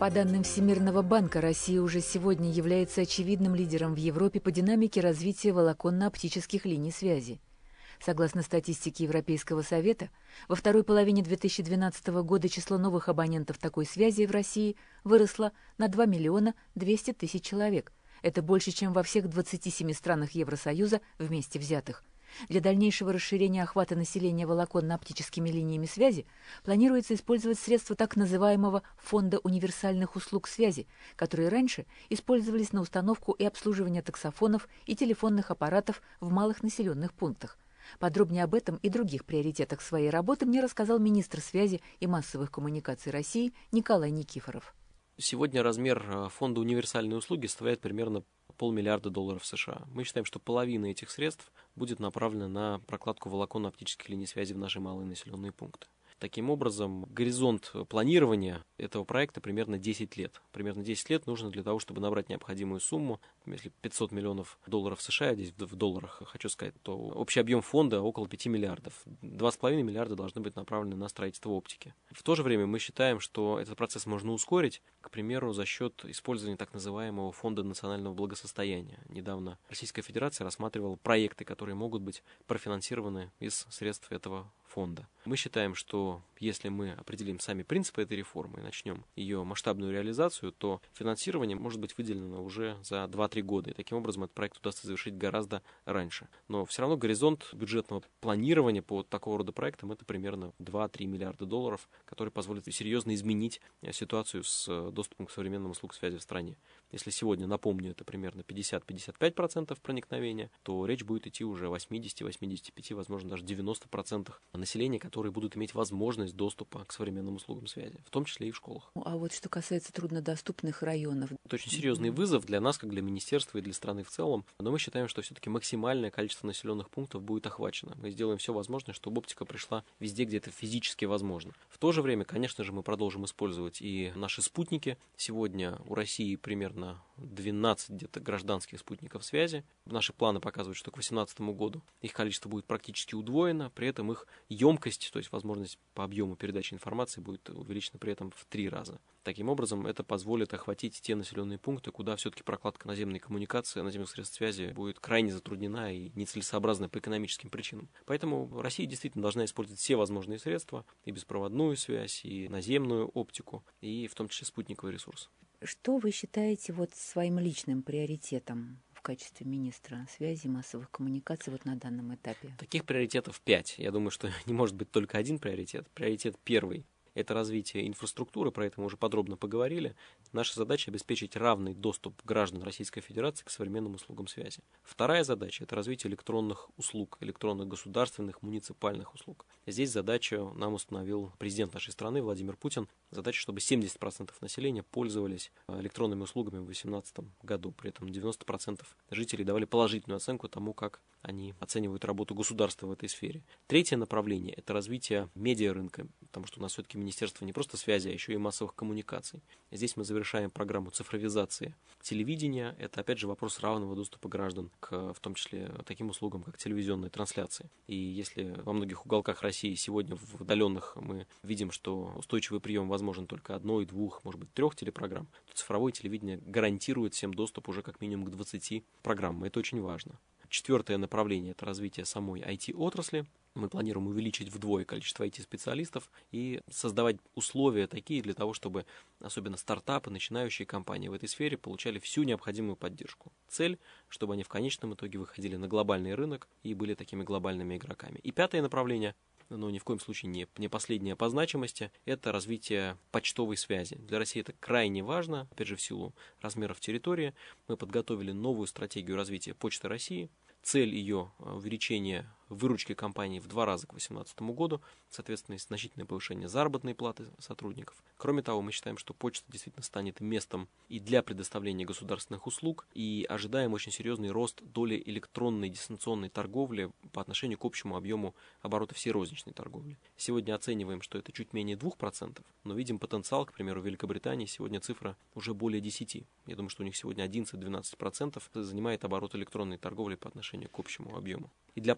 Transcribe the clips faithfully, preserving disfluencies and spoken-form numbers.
По данным Всемирного банка, Россия уже сегодня является очевидным лидером в Европе по динамике развития волоконно-оптических линий связи. Согласно статистике Европейского совета, во второй половине две тысячи двенадцатого года число новых абонентов такой связи в России выросло на два миллиона двести тысяч человек. Это больше, чем во всех двадцати семи странах Евросоюза вместе взятых. Для дальнейшего расширения охвата населения волоконно-оптическими линиями связи планируется использовать средства так называемого Фонда универсальных услуг связи, которые раньше использовались на установку и обслуживание таксофонов и телефонных аппаратов в малых населенных пунктах. Подробнее об этом и других приоритетах своей работы мне рассказал министр связи и массовых коммуникаций России Николай Никифоров. Сегодня размер фонда универсальной услуги составляет примерно полмиллиарда долларов США. Мы считаем, что половина этих средств будет направлена на прокладку волоконно-оптических линий связи в наши малые населенные пункты. Таким образом, горизонт планирования этого проекта примерно десять лет. Примерно десять лет нужно для того, чтобы набрать необходимую сумму. Если пятьсот миллионов долларов США, здесь в долларах хочу сказать, то общий объем фонда около пяти миллиардов. два с половиной миллиарда должны быть направлены на строительство оптики. В то же время мы считаем, что этот процесс можно ускорить, к примеру, за счет использования так называемого фонда национального благосостояния. Недавно Российская Федерация рассматривала проекты, которые могут быть профинансированы из средств этого фонда. Мы считаем, что если мы определим сами принципы этой реформы и начнем ее масштабную реализацию, то финансирование может быть выделено уже за два-три года. И таким образом этот проект удастся завершить гораздо раньше. Но все равно горизонт бюджетного планирования по такого рода проектам это примерно два-три миллиарда долларов, которые позволят серьезно изменить ситуацию с доступом к современным услугам связи в стране. Если сегодня, напомню, это примерно пятьдесят-пятьдесят пять процентов проникновения, то речь будет идти уже о восьмидесяти-восьмидесяти пяти, возможно, даже девяноста процентах населения, которые будут иметь возможность доступа к современным услугам связи, в том числе и в школах. А вот что касается труднодоступных районов. Это очень серьезный вызов для нас, как для министерства и для страны в целом, но мы считаем, что все-таки максимальное количество населенных пунктов будет охвачено. Мы сделаем все возможное, чтобы оптика пришла везде, где это физически возможно. В то же время, конечно же, мы продолжим использовать и наши спутники. Сегодня у России примерно двенадцать где-то гражданских спутников связи. Наши планы показывают, что к две тысячи восемнадцатому году их количество будет практически удвоено, при этом их емкость, то есть возможность по объему передачи информации будет увеличена при этом в три раза. Таким образом, это позволит охватить те населенные пункты, куда все-таки прокладка наземной коммуникации, наземных средств связи будет крайне затруднена и нецелесообразна по экономическим причинам. Поэтому Россия действительно должна использовать все возможные средства, и беспроводную связь, и наземную оптику, и в том числе спутниковый ресурс. Что вы считаете вот своим личным приоритетом в качестве министра связи и массовых коммуникаций вот на данном этапе? Таких приоритетов пять. Я думаю, что не может быть только один приоритет. Приоритет первый – это развитие инфраструктуры, про это мы уже подробно поговорили. Наша задача – обеспечить равный доступ граждан Российской Федерации к современным услугам связи. Вторая задача – это развитие электронных услуг, электронных государственных, муниципальных услуг. Здесь задачу нам установил президент нашей страны Владимир Путин. Задача, чтобы семьдесят процентов населения пользовались электронными услугами в две тысячи восемнадцатом году. При этом девяносто процентов жителей давали положительную оценку тому, как они оценивают работу государства в этой сфере. Третье направление – это развитие медиарынка, потому что у нас все-таки министерство не просто связи, а еще и массовых коммуникаций. Здесь мы завершаем программу цифровизации телевидения. Это, опять же, вопрос равного доступа граждан к, в том числе, таким услугам, как телевизионные трансляции. И если во многих уголках России сегодня в удаленных мы видим, что устойчивый прием возможен только одной, двух, может быть, трех телепрограмм, то цифровое телевидение гарантирует всем доступ уже как минимум к двадцати программам. Это очень важно. Четвертое направление – это развитие самой ай ти-отрасли. Мы планируем увеличить вдвое количество ай ти-специалистов и создавать условия такие для того, чтобы особенно стартапы, начинающие компании в этой сфере получали всю необходимую поддержку. Цель, чтобы они в конечном итоге выходили на глобальный рынок и были такими глобальными игроками. И пятое направление, но ни в коем случае не, не последнее по значимости, это развитие почтовой связи. Для России это крайне важно, опять же в силу размеров территории. Мы подготовили новую стратегию развития Почты России. Цель ее увеличение выручки компании в два раза к две тысячи восемнадцатому году, соответственно, значительное повышение заработной платы сотрудников. Кроме того, мы считаем, что почта действительно станет местом и для предоставления государственных услуг, и ожидаем очень серьезный рост доли электронной дистанционной торговли по отношению к общему объему оборота всей розничной торговли. Сегодня оцениваем, что это чуть менее двух процентов, но видим потенциал, к примеру, в Великобритании сегодня цифра уже более десяти процентов. Я думаю, что у них сегодня одиннадцать-двенадцать процентов занимает оборот электронной торговли по отношению к общему объему. И для почты это огромное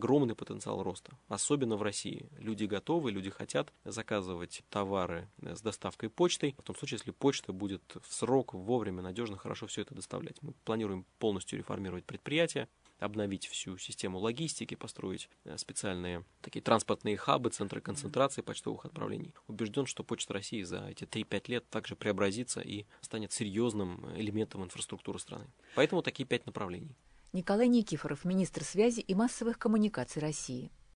огромный потенциал роста, особенно в России. Люди готовы, люди хотят заказывать товары с доставкой почтой, в том случае, если почта будет в срок, вовремя, надежно, хорошо все это доставлять. Мы планируем полностью реформировать предприятие, обновить всю систему логистики, построить специальные такие транспортные хабы, центры концентрации почтовых отправлений. Убежден, что Почта России за эти три-пять лет также преобразится и станет серьезным элементом инфраструктуры страны. Поэтому такие пять направлений. Николай Никифоров, министр связи и массовых коммуникаций России.